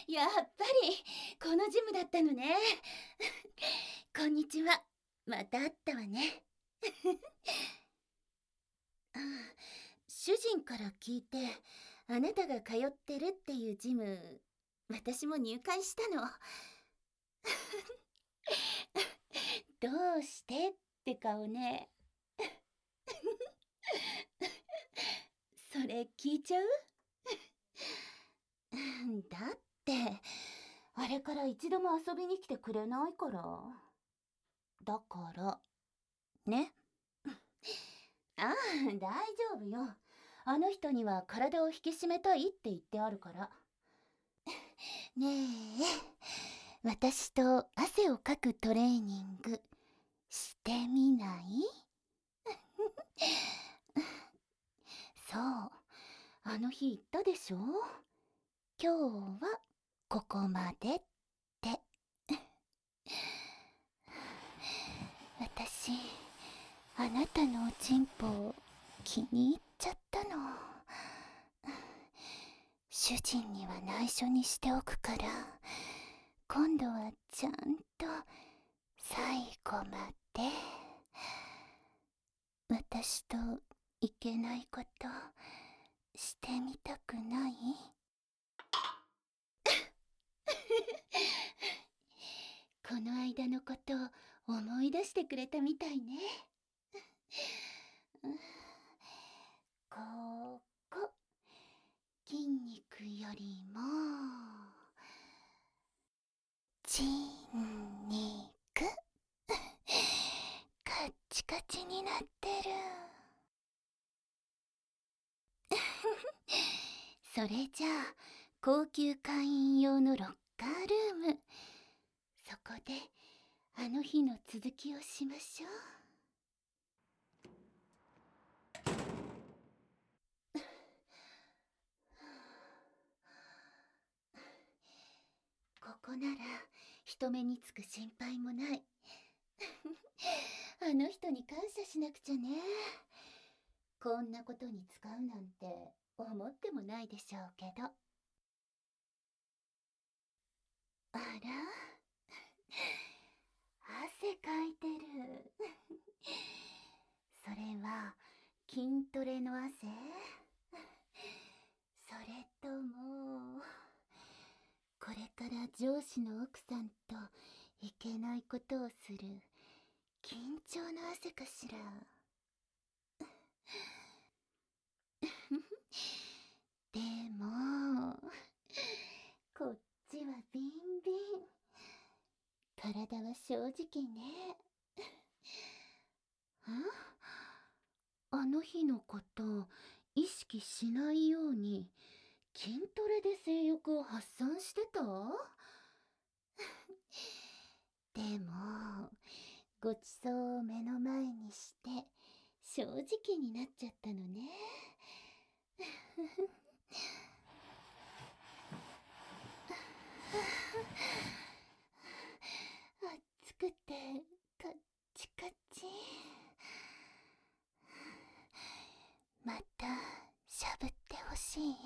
やっぱりこのジムだったのね。こんにちは。また会ったわね。あ、主人から聞いて、あなたが通ってるっていうジム、私も入会したの。どうしてって顔ね。それ聞いちゃう？だって、あれから一度も遊びに来てくれないから。だから、ね。ああ、大丈夫よ。あの人には体を引き締めたいって言ってあるから。ねえ、私と汗をかくトレーニングしてみない？そう、あの日言ったでしょ？今日はここまでって。私、あなたのおちんぽ気に入っちゃったの。主人には内緒にしておくから、今度はちゃんと最後まで私といけないことしてみたくない？この間のこと思い出してくれたみたいね。ここ、筋肉よりも筋肉カッチカチになってる。それじゃあ高級会員用のロッカールーム、そこであの日の続きをしましょう。ここなら人目につく心配もない。あの人に感謝しなくちゃね。こんなことに使うなんて思ってもないでしょうけど。あら、汗かいてる。それは筋トレの汗？それともこれから上司の奥さんといけないことをする緊張の汗かしら。でもこっちはビンビン。体は正直ね。あの日のこと意識しないように筋トレで性欲を発散してた？でもごちそうを目の前にして正直になっちゃったのね。暑くてカッチカチ。またしゃぶってほしい？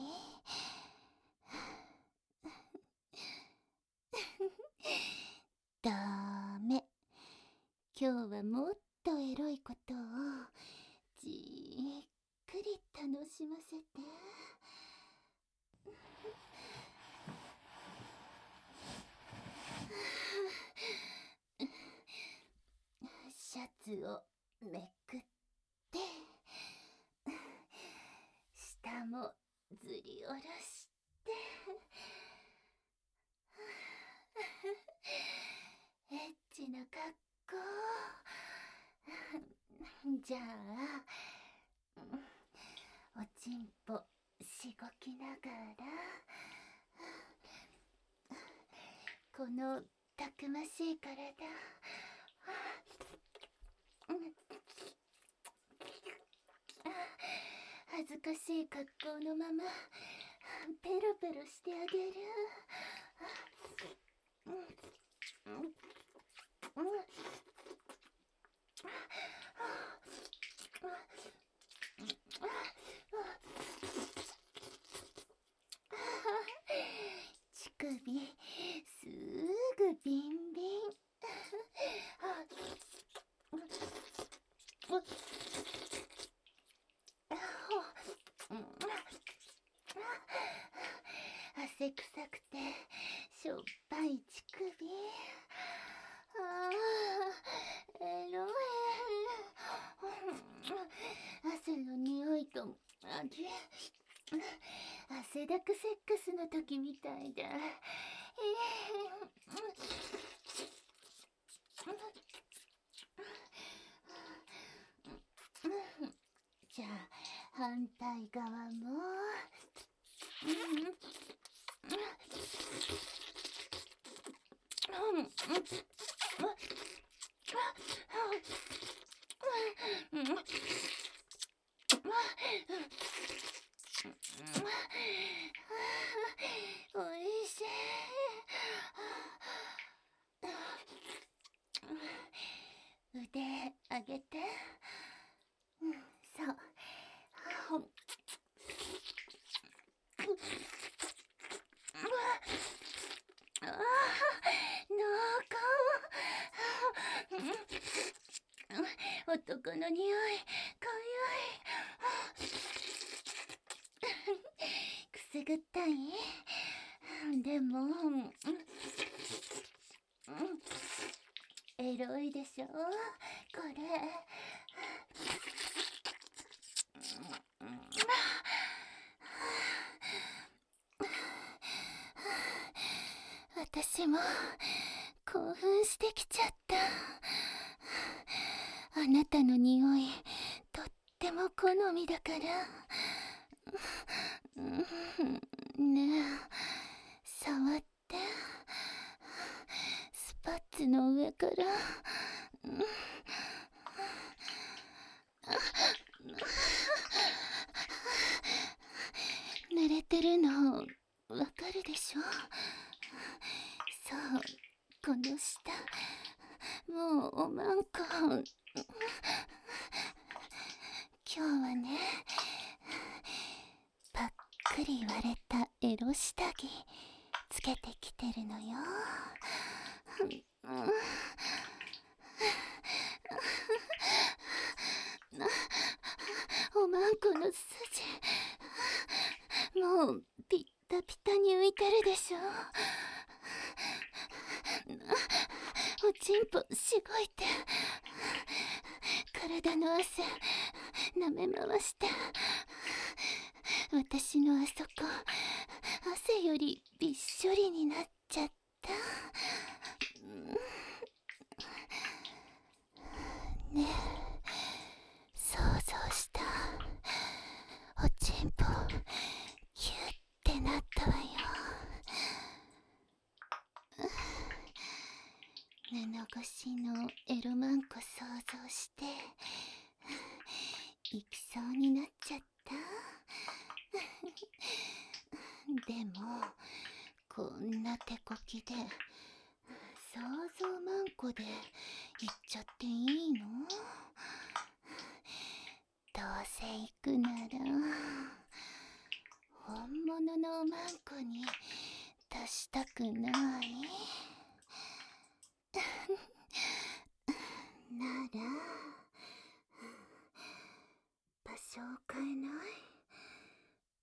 ダメ。今日はもっとエロいことをじっくり楽しませて。シャツをめくって、下もずり下ろして、エッチな格好。じゃあおちんぽしごきながら、このたくましい体、恥ずかしい格好のままペロペロしてあげる。乳首汗臭くてしょっぱい乳首。ああ、エロい。汗の匂いと味。汗だくセックスの時みたいだ。じゃあ反対側も。おいしい。腕上げて。そう。ああ、男の匂い、かゆい。くすぐったい。でも、エロいでしょ、これ。私も興奮してきちゃった。あなたの匂い、とっても好みだから。ねえ、触って。スパッツの上から。濡れてるのわかるでしょ。そう、この下、もうおまんこ。今日はね、パックリ割れたエロ下着つけてきてるのよ。おまんこの筋、もうピッタピタに浮いてるでしょ。おちんぽしごいて、体の汗舐め回して。私のあそこ、汗よりびっしょりになっちゃった。ねえ、想像した。おちんぽキュッてなったわよ。布越しのエロマンコ想像して行きそうになっちゃった。でもこんな手こきで想像マンコで行っちゃっていいの？どうせ行くなら本物のマンコに出したくないなら場所を変えない？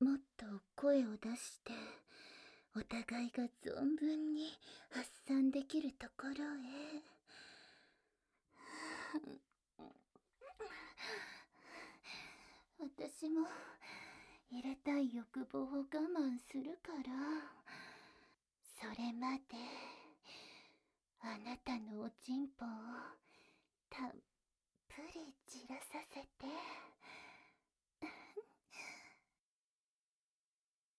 もっと声を出してお互いが存分に発散できるところへ。私も入れたい欲望を我慢するから。それまであなたのおち